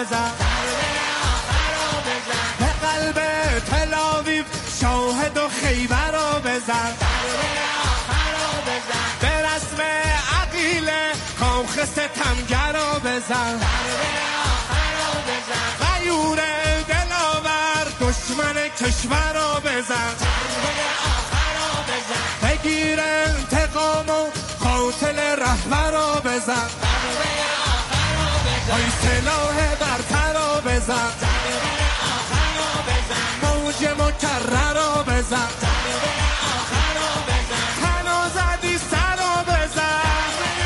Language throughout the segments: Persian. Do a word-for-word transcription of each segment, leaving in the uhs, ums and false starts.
بزن، به قلب تل آویو شاهد و خیبر رو بزن، به رسم عقیله کاخ ستمگر رو بزن، غیور دلاور دشمن کشور رو بزن، بگیر انتقام و قاتل رهبر رو بزن، ای سلاح برتر رو بزن، موج مکرر رو بزن، تنو زدی سر رو بزن،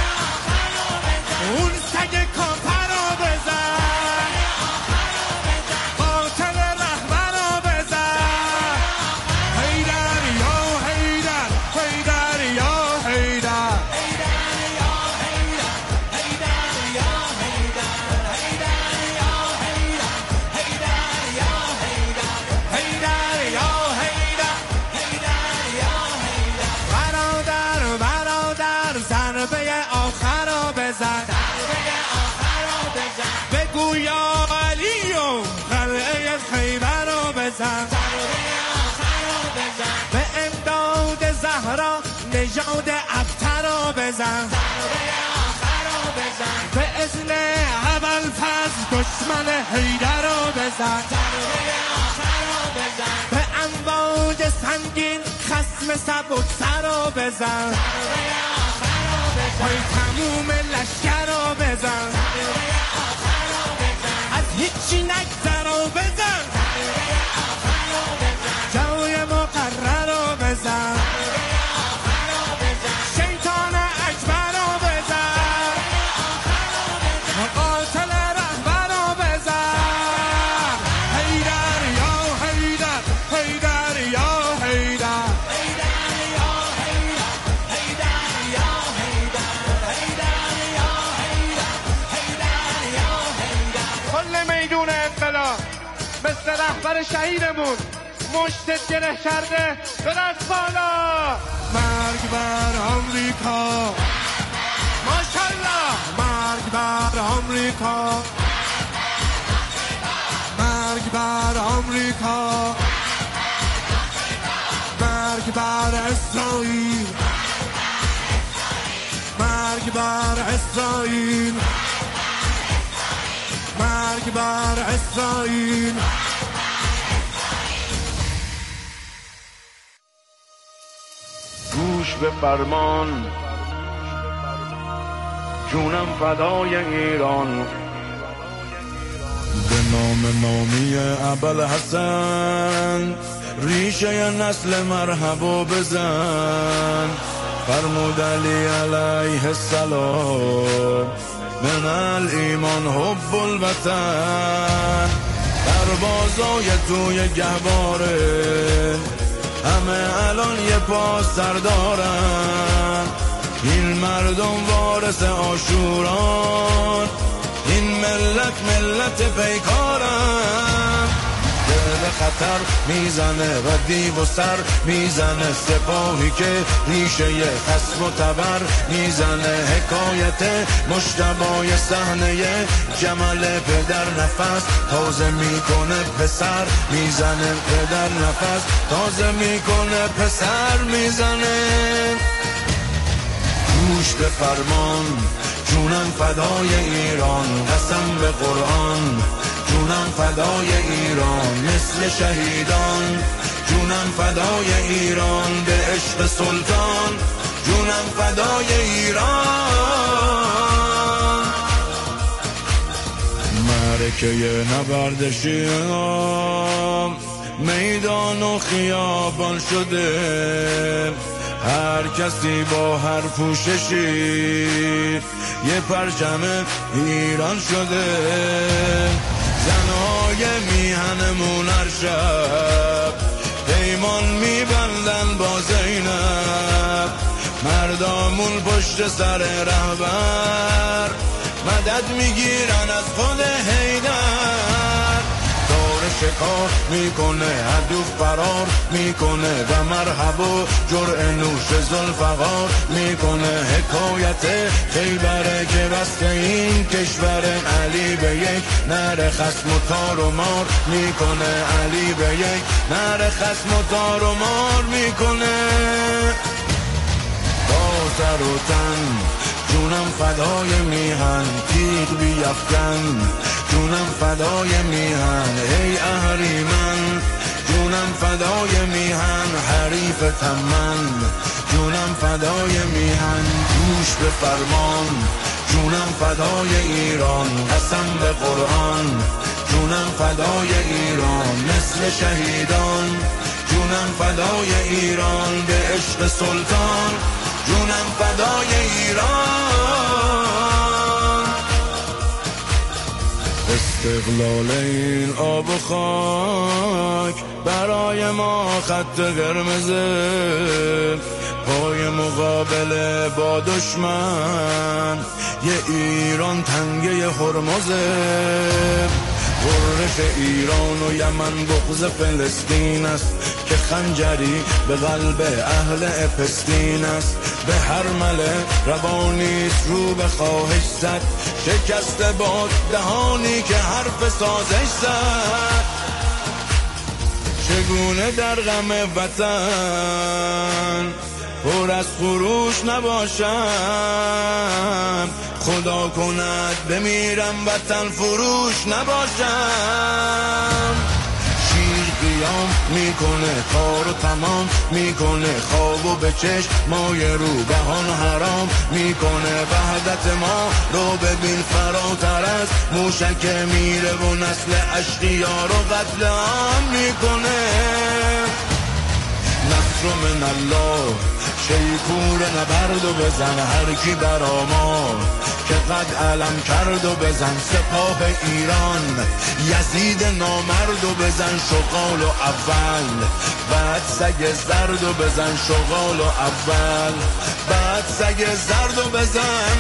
اون سگ کافر رو بزن، قاتل رهبر رو بزن، حیدر یا حیدر، حیدر یا حیدر، برادر برادر ضربه آخر رو بزن، بگو یا علی و قلعه خیبر رو بزن، به امداد زهرا نژاد ابتر رو بزن، به اذن ابوالفضل دشمن حیدر رو بزن، به امواج سنگین خصم سبکسر رو بزن، پای تموم لشکر رو بزن، از هیچی نگذر رو بزن، جای مقرر رو بزن، شیطان اکبر رو بزن، قاتل رهبر رو بزن، حیدر یا حیدر، حیدر یا حیدر، کل میدون انقلاب مثل رهبر شهیدمون مشت گره کرده به دست بالا، مرگ بر آمریکا، ماشالله، مرگ بر آمریکا، مرگ بر آمریکا، مرگ بر اسرائیل، مرگ بر اسرائیل، مرگ بر اسرائیل. گوش به فرمان، جونم فدای ایران، به نام نامی ابوالحسن ریشه نسل مرحبا بزن، فرمود علی علیه السلام من الایمان حب الوطن، سربازای توی گهواره همه الان یه پاس سر دارن، این مردم وارث آشوران، این ملت ملت پیکارن، به خطر میزنه و دیو و سر میزنه، سپاهی که ریشه خصم و تبر میزنه، حکایت مجتبی صحنه جمل پدر نفس تازه میکنه، پسر میزنه، پدر نفس تازه میکنه، پسر میزنه. گوش به فرمان، جونم فدای ایران، قسم به قرآن، جونم فدای ایران مثل شهیدان، جونم فدای ایران به عشق سلطان، جونم فدای ایران. معرکه نبرد شیعان میدان و خیابان شده، هر کسی با هر پوششی یه پرچم ایران شده، زنهای میهنمون هر شب پیمان میبندن با زینب، مردامون پشت سر رهبر مدد میگیرن از خود حیدر، دار کار میکنه، هدوف فرار میکنه و مرحبا جرعه نوش ذوالفقار میکنه. حکایت خیبره که بسته این کشور، علی به یک نره خصم و تار و مار میکنه، علی به یک نره خصم و تار و مار میکنه. با سر و تن جونم فدای میهن، تیغ بیفکن جونم فدای میهن. ای اهریمن جونم فدای میهن، حریف تمن جونم فدای میهن. گوش به فرمان جونم فدای ایران، قسم به قرآن جونم فدای ایران. مثل شهیدان جونم فدای ایران، به عشق سلطان جونم فدای ایران. استقلال این آب و خاک برای ما خط قرمزه، پای مقابله با دشمن یه ایران تنگه هرمزه. غرش ایران و یمن بغض فلسطین است، که خنجری به قلب اهل اپستین است. به هر مله روانیست رو به خواهش زد، شکسته باد دهانی که حرف سازش زد. چگونه در غم وطن پر از خروش نباشم، خدا کند بمیرم وطن فروش نباشم. شیر قیام میکنه، کارو تمام میکنه، خوابو به چشم مای رو بهان حرام میکنه. وحدت ما رو ببین فراتر از موشک میره و نسل اشقیا رو قتل عام میکنه. نصر من الله شیپور نبرد و بزن هر کی برا ما، که قد علم کرد و بزن سپاه ایران. یزید نامرد و بزن شغال و اول، بعد سگ زرد و بزن شغال و اول، بعد سگ زرد و بزن.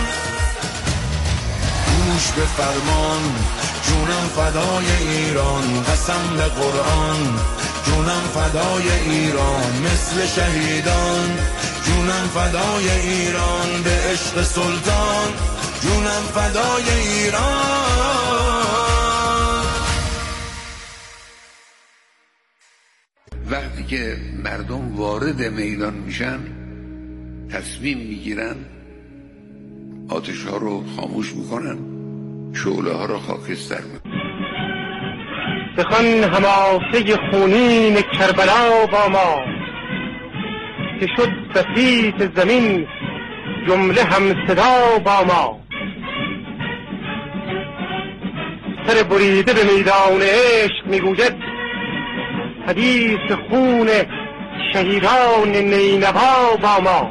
گوش به فرمان جونم فدای ایران، قسم به قرآن جونم فدای ایران. مثل شهیدان جونم فدای ایران، به عشق سلطان جونم فدای ایران. وقتی که مردم وارد میدان میشن تصمیم میگیرن، آتش ها رو خاموش میکنن، شعله ها رو خاکستر میکنن. بخوان حماسه خونین کربلا با ما، که شد بسیط زمین جمله هم صدا با ما. سر بریده به میدان عشق میگوید حدیث خون شهیدان نینوا با ما.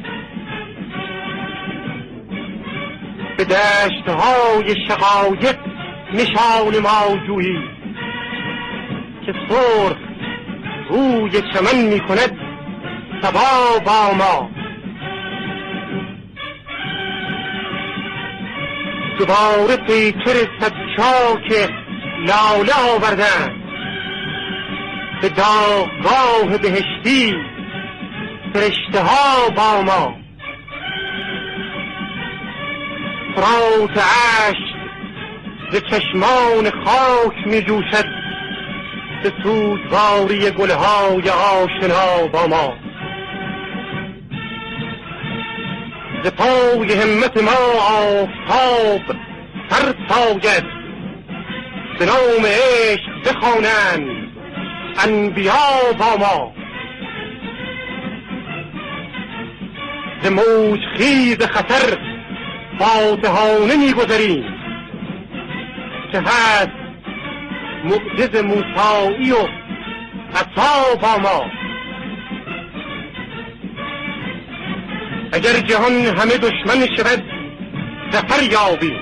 به دشتهای شقایق نشان ما جویی، که سرخ روی چمن می کند صبا با ما. دوباره پیکر صد چاک لاله آوردند، به داغگاه بهشتی فرشته ها با ما. فرات اشک ز چشمان خاک می جوشد، به سوگواری گلهای آشنا با ما. ز پای همت ما آفتاب سر ساید، به نام عشق بخوانند انبیا با ما. ز موج خیز خطر فاتحانه می‌گذریم، که هست معجز موسیی و عصا با ما. اگر جهان همه دشمن شود ظفر یابیم،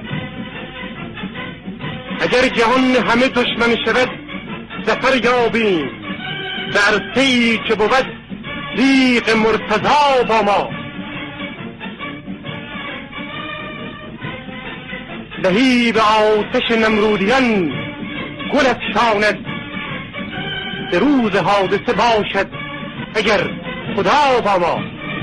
اگر جهان همه دشمن شود ظفر یابیم. در عرصه‌ای که بود تیغ مرتضی با ما. لهیب آتش نمرودیان گل افشاند، به روز حادثه باشد اگر خدا با ما.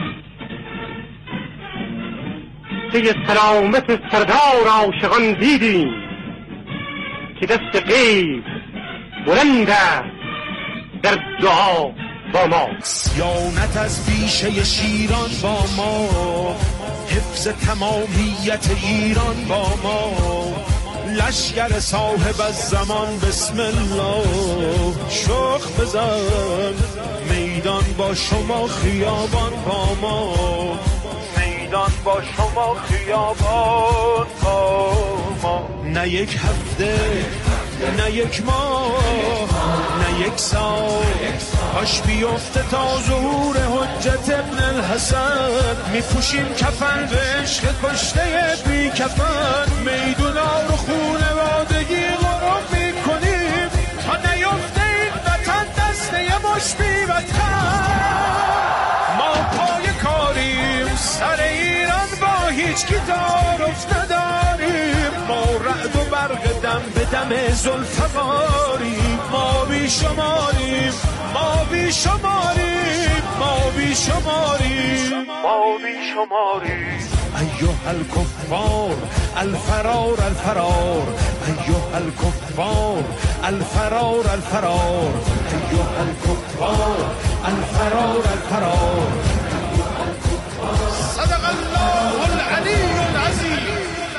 طی سلامت سردار عاشقان دیدیم که دست غیب بلند است در دعا با ما. صیانت از بیشه شیران با ما، حفظ تمامیت ایران با ما، لشگر صاحب از زمان بسم الله، شخ بزن میدان با شما خیابان با ما، میدان با شما خیابان با ما. نه یک هفته نه یک ماه نه یک سال کاش بیفته تا ظهور حجت ابن الحسن، میپوشیم کفن به عشق کشته بی کفن، میدونا رو خونوادگی غرب میکنیم تا نیفته این وطن دسته مش بی وطن. ما پای کاریم سر ایران با هیچ کی تعارف نداریم، ما رعد و برق دم به دم ذوالفقاریم، ما بی شماریم ما بی شماریم ما بی شماریم ما بی شماریم. ایها الکفار الفرار الفرار، ایها الکفار الفرار الفرار، ایها الکفار الفرار الفرار. صدق الله العلی العظیم.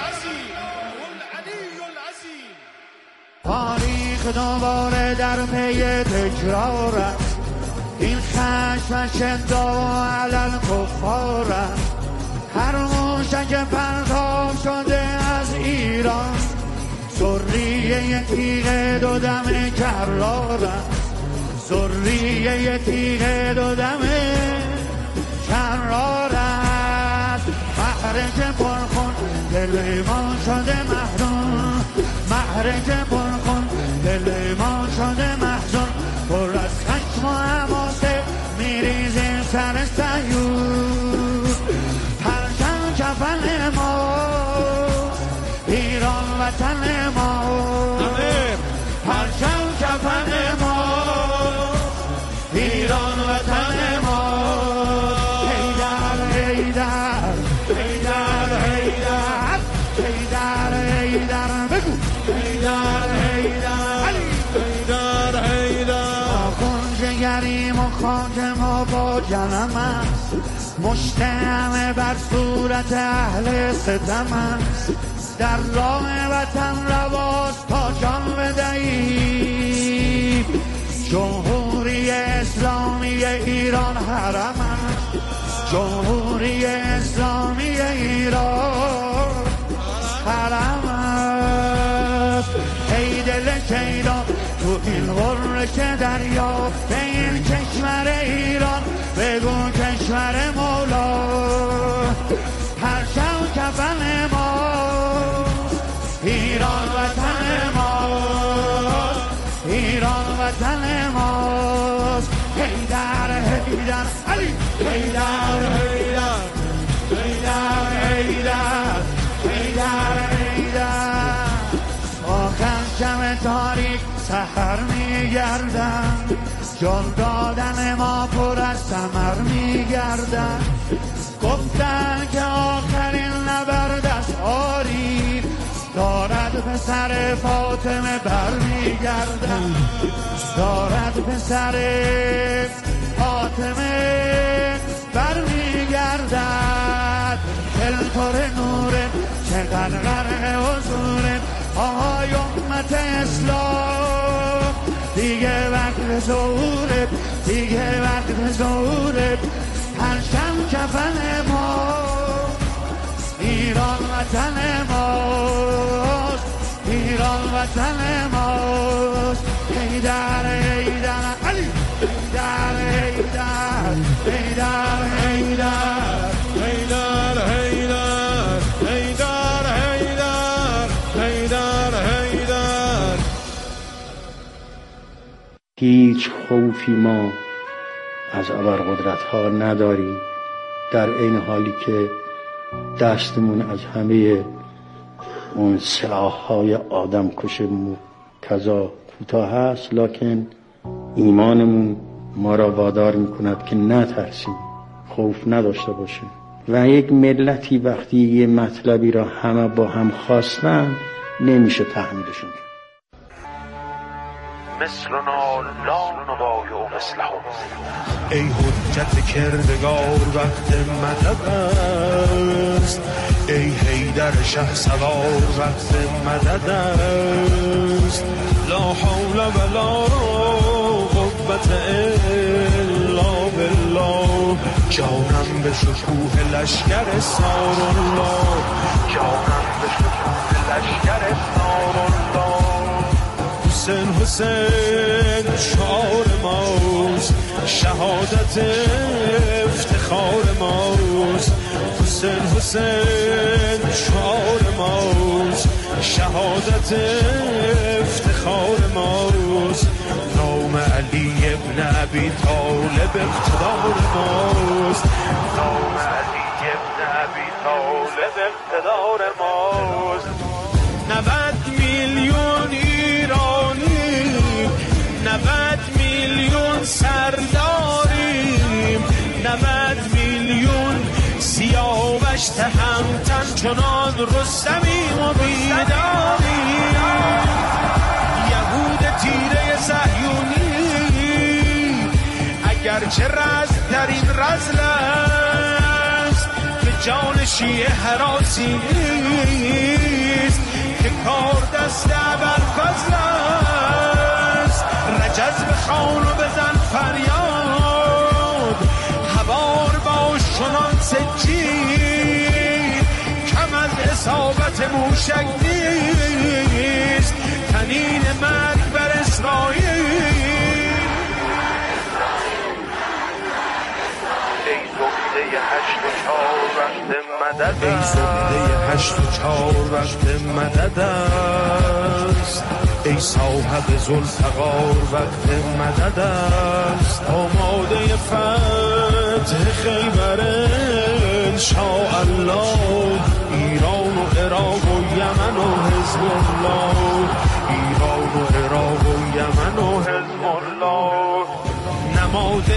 تاریخ دوباره در پی تکرارم، این خشم شدا علل کفارم، هر موشک پرتاب شده از ایران، ذریه تیغ دو دم کرارم، ذریه تیغ دو دم کرارم. محرک پرخون دل ما شده محزون، محرک پرخون دل ما شده محزون، پر از خشم و حماسه میریزیم سر سیور. پرچم کفن ما ایران وطن ما، پرچم کفن ما ایران وطن ما. حیدر حیدر حیدر حیدر حیدر حیدر بگو حیدر حیدر حیدر حیدر. کنجگریم و خاک ما با جنم است، مشت همه بر صورت اهل ستم است، در راه وطن رواست تا جان بدهیم. جمهوری اسلامی ایران حرم است، جمهوری اسلامی ایران حرم است. ای دل شیدا تو این غره دریا، به این کشور ایران بگو کشور مولا. پرچم کفن ما ایران وطن ما، ایران وطن ماست. حیدر حیدر علی حیدر حیدر حیدر حیدر حیدر حیدر. آخر شب تاریک سحر میگردم، جان دادن ما پر از ثمر میگردم. گفتن که آخرین نبرد از آری دارد پسر فاطمه برمیگردم، دارد پسر فاطمه برمیگردد. دلتر نوره چقدر غرق حضوره، آهای امت اسلام دیگه وقت ظهوره، دیگه وقت ظهوره. پرچم کفن ما ایران وطن ماست، ایران وطن ماست. حیدر حیدر علی حیدر حیدر حیدر حیدر حیدر حیدر حیدر حیدر حیدر. هیچ خوفی ما از ابرقدرت ها نداریم، در این حالی که دستمون از همه اون سلاح های آدم کش کذا کوتاه هست، لکن ایمانمون ما را وادار میکند که نترسیم، خوف نداشته باشیم. و یک ملتی وقتی یه مطلبی را همه با هم خواستن نمیشه تحمیلشون کرد. مثلنا لا نبایع مثلهم. ای حجت کردگار وقت مدد است، ای حیدر شه سوار وقت مدد است. لا حول ولا قوة الا بالله. جانم به شکوه لشکر سار الله، جانم به شکوه لشکر سار الله. حسین حسین شعار ماست، شهادت افتخار ماست. حسین حسین شعار ماست، شهادت افتخار ماست. نام علی ابن ابی طالب اقتدار ماست، نام علی ابن ابی طالب اقتدار ماست. نود میلیون ایرانی، نود میلیون سرداریم، نود میلیون سیاوش تهمتن چنان رستمیم و بیداریم. یهود تیره صهیونی اگرچه رزم در این رزل است، به جان شیعه هراسی نیست که کار دست ابوالفضل است. رجز بخوان و بزن فریاد، هوار باش چنان سجید، کم از اصابت موشک نیست تنین مرگ بر اسرائیل. ای زبده هشت و چار وقت مدد، ای زبده هشت و چار وقت مدد است. ای صاحب ذوالفقار وقت مدد است. آماده فتح خیبر انشاءالله، ایران و عراق و یمن و حزب الله، ایران و عراق و یمن و حزب الله. نماد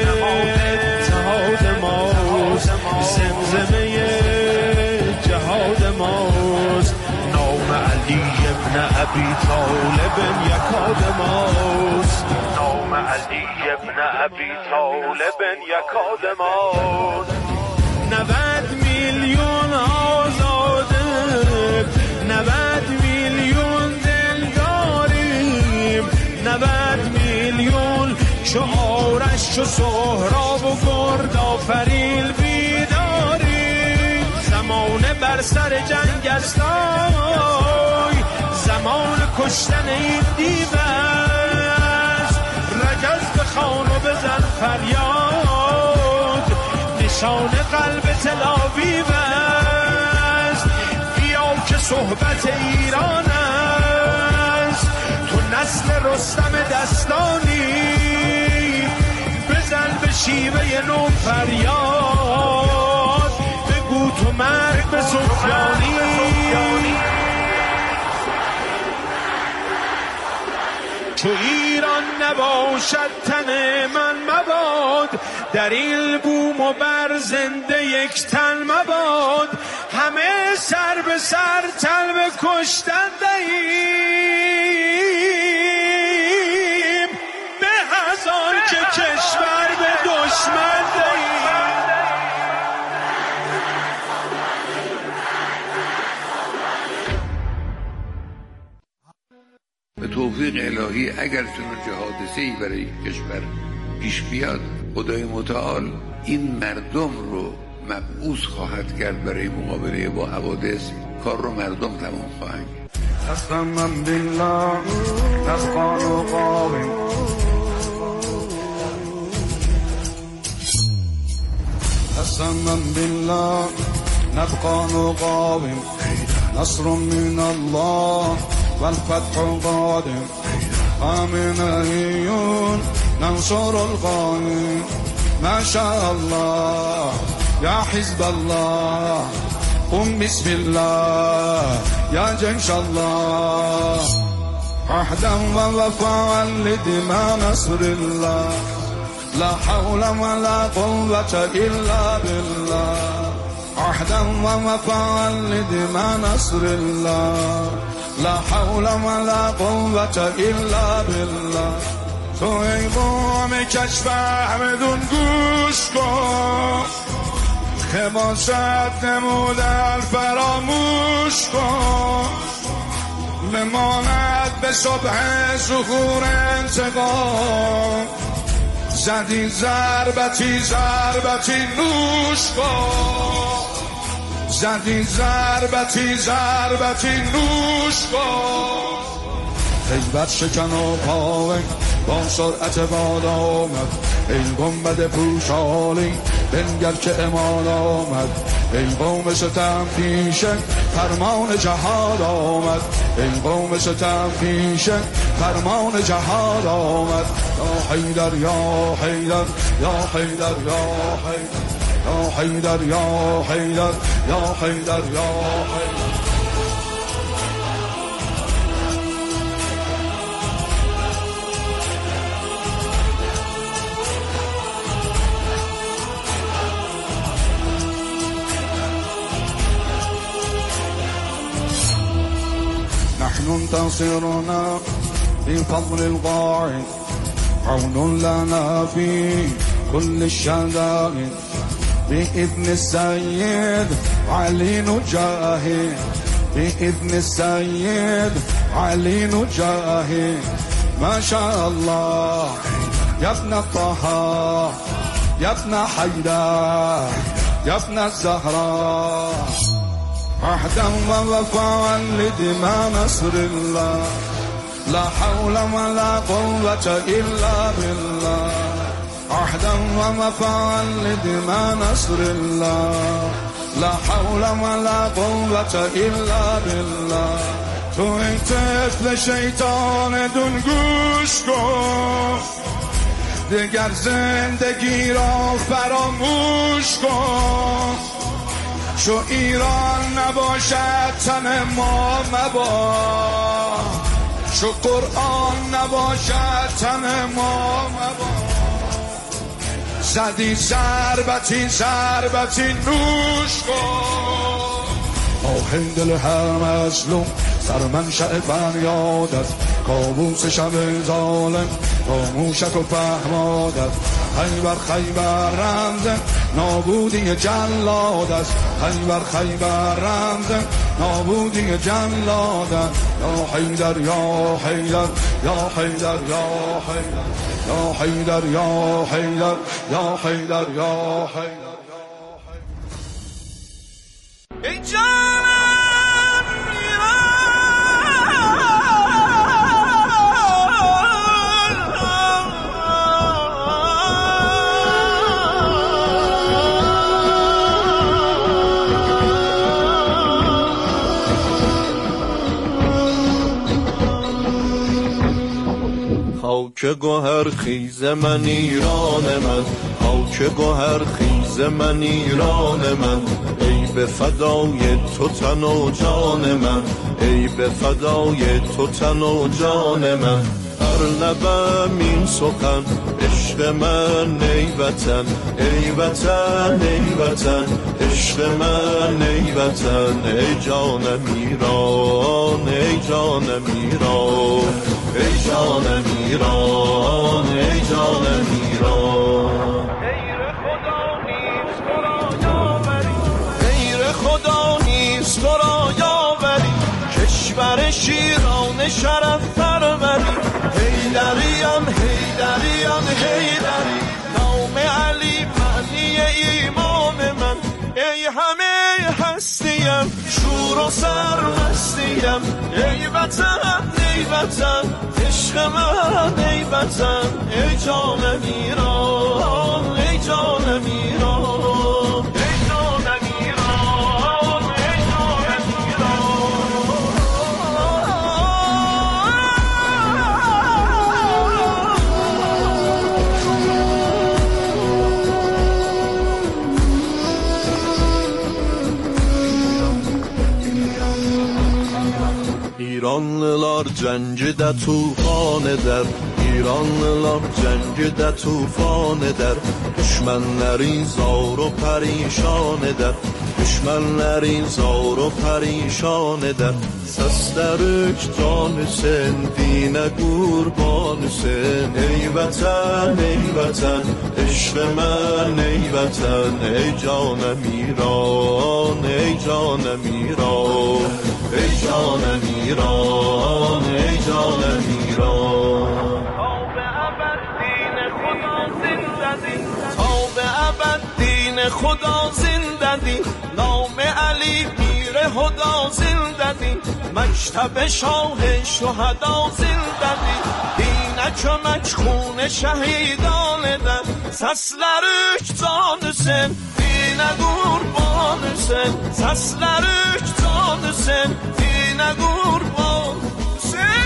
اتحاد ماست، زمزمه جهاد ماست. نام علی ابن ابی طالب یکاد ماست، نام علی ابن ابی طالب یکاد ماست. نود میلیون آزاده، نود میلیون دلداریم، نود میلیون چو آرش چو سهراب و گرد آفریل بیداریم. زمانه بر سر جنگ است، زمان کشتن این دیو است. رجز بخوان و بزن فریاد، نشان قلب تل آویو است. بیا که صحبت ایران است، تو نسل رستم دستانی، بزن به شیوه نو فریاد، بگو تو مرگ به سفیانی. چو ایران نباشد تن من مباد، در این بوم و بر زنده یک تن مباد. همه سر به سر تن به کشتن دهیم، به هزار که کشور به دشمن دهیم. به توفیق الهی اگر چنانچه حادثه‌ای برای کشور پیش بیاد، خدای متعال این مردم رو مبعوث خواهد کرد برای مقابله با حوادث. کار رو مردم تمام خواهند کرد. قسما بالله نبقى نقاوم، قسما بالله نبقى نقاوم. نصر من الله والفتح قادم، آمنيون ننصر القائم. ما شاء الله يا حزب الله، قم بسم الله يا جيش الله. عهدا ووفاء لدماء نصر الله لا حول ولا قوة إلا بالله عهدا ووفاء لدماء نصر الله لا حول ولا قوة إلا بالله تو ای قوم کشف همدون گوش کن خباست نمودن فراموش کن بماند به صبح ظهور انتقام زدی ضربتی ضربتی نوش کن زدی ضربتی ضربتی نوش کن خیبر شکن و پاوه با سرعت باد آمد ای گنبد پوشالی بنگر که امان آمد ای قوم ستم پیشه فرمان جهاد آمد ای قوم ستم پیشه فرمان جهاد آمد یا حیدر یا حیدر یا حیدر یا حیدر یا حیدر یا حیدر یا حیدر یا حیدر نحن انتصرنا بفضل القاعد عون لنا في كل الشدائد بإذن السيد علي نجاهد بإذن السيد علي نجاهد ما شاء الله يا ابن الطه يا ابن حيدر يا ابن الزهراء عهدا ووفاء لدماء نصر الله لا حول ولا قوة إلا بالله عهدا ووفاء لدماء نصر الله لا حول ولا قوة إلا بالله تو ای طفل شیطان دون گوش کن دیگر زندگی را فراموش کن شو ایران نباشد تن ما مباد شو قرآن نباشد تن ما مباد زدی ضربتی ضربتی نوش کن آهنگ دل هر مظلوم سرمنشأ فریاد است کابوس شب ظالم خاموشک و فهماد است خیبر خیبر رمز نابودی جلاد است خیبر خیبر رمز نابودی جلاد است یا حیدر یا حیدر یا حیدر یا حیدر یا حیدر یا حیدر یا حیدر یا حیدر ای جانم خاک گوهر خیز من ایران من خاک گوهر خیز من ایران من ای به فدای تو تن و جان من ای به فدای تو تن و جان من هر لبم این سخن عشق من ای وطن ای وطن ای وطن عشق من ای وطن ای جانم ایران ای جانم ایران ای جانم ایران ای جانم ایران غیر خدا نیست تو را یاوری کشور شیران شرف پروری حیدریم حیدریم حیدری نام علی معنی ایمان من ای همه هستیم شور و سرمستیم ای وطن ای وطن عشق من ای وطن ای جانم ایران ای جانم ایران ای جانم ایران ای جانم ایران lar جنگ در توفان در ایران lar جنگ در توفان در düşmanların zor و پریشان در düşmanların zor و پریشان در سسترک جان sen dine kurban sen ey vatan ey vatan عشق من ey vatan ey canım İran ey canım İran ey canım İran ey canım İran تا به ابد دین خدا زنده دی نام علی پیر هدا زنده دی مکتب شاه شهدا زنده دی دینک و مجخون شهیدان در سسلرک جان sen dine kurban sen seslerük can sen dine kurban sen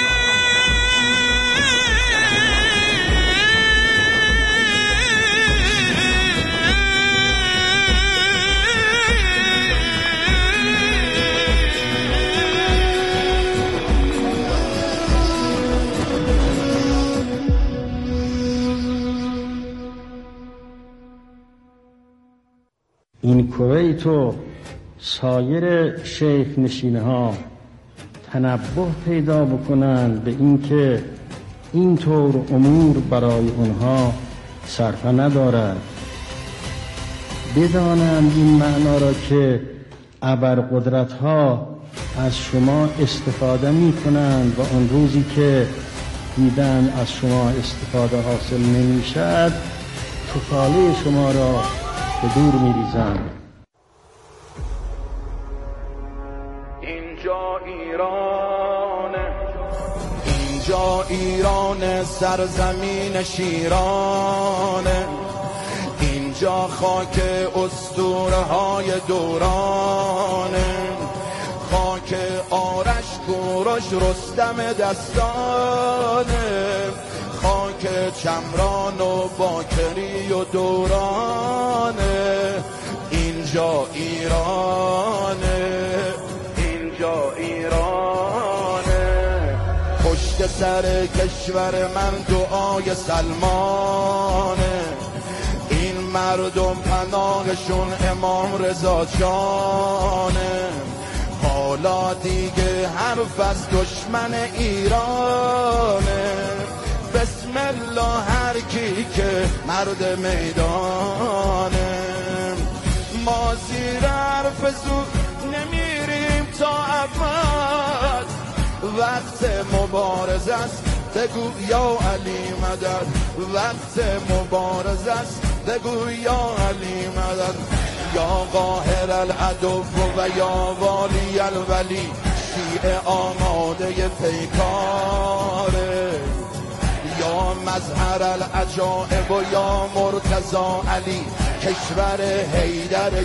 این کویت و سایر شیخ نشینه ها تنبه پیدا بکنند به اینکه این طور امور برای اونها صرفه ندارد، بدانند این معنا را که ابرقدرت ها از شما استفاده می کنند و اون روزی که دیدن از شما استفاده حاصل نمی شد توفاله شما را به دور می ریزند. اینجا ایرانه، اینجا ایران سرزمین شیرانه، اینجا خاک اسطوره های دورانه، خاک آرش کوروش رستم دستانه، خاک چمران و باکری و دورانه، اینجا ایرانه، اینجا ایرانه، پشت سر کشور من دعای سلمانه، این مردم پناهشون امام رضا جانه، حالا دیگه حرف از دشمن ایرانه، بسم الله هر کی که مرد میدانه، ما زیر حرف زود نمیریم تا ابد، وقت مبارزه است بگو یا علی مدد، وقت مبارزه است بگو یا علی مدد، یا قاهر العدو و یا والی الولی، شیعه آماده پیکاره، یا مظهر العجائب و یا مرتضی علی، کشور حیدر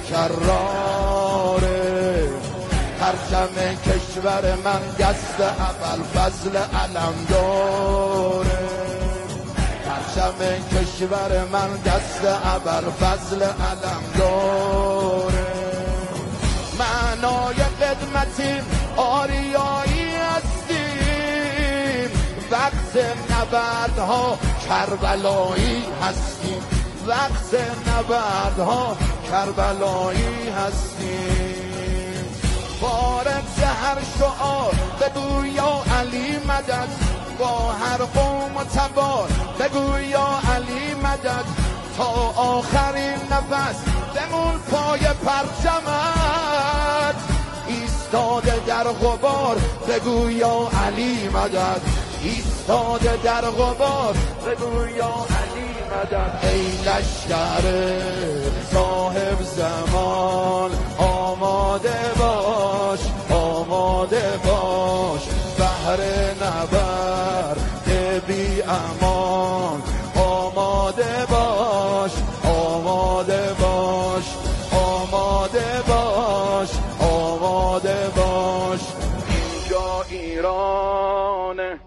کراره، پرچم کشور من دست ابوالفضل علم داره، پرچم کشور من دست ابوالفضل علم داره، معنای قدمتیم آریایی هستیم، وقت نبردها کربلایی هستیم، وقت نبردها کربلایی هستیم، فارغ هر شعار بگو یا علی مدد، با هر قوم و تبار بگو یا علی مدد، تا آخرین نفس بمون پای پرچمت، ایستاده در غبار بگو یا علی مدد، ایستاده در غبار بگو یا علی مدد، ای لشکر صاحب زمان آماده باش، آماده باش، بهر نبرد بی امان آماده باش، آماده باش، آماده باش، آماده باش، اینجا ایرانه.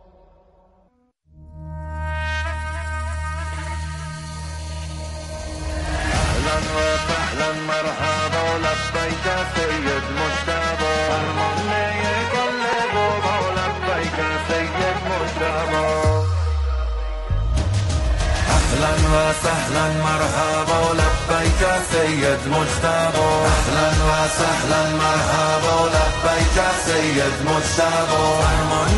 اهلا و سهلا مرحبا لبیک سید مجتبی، فرمانده کل قبال اهلا و سهلا مرحبا لبیک سید مجتبی اهلا و سهلا مرحبا لبیک سید مجتبی فرمان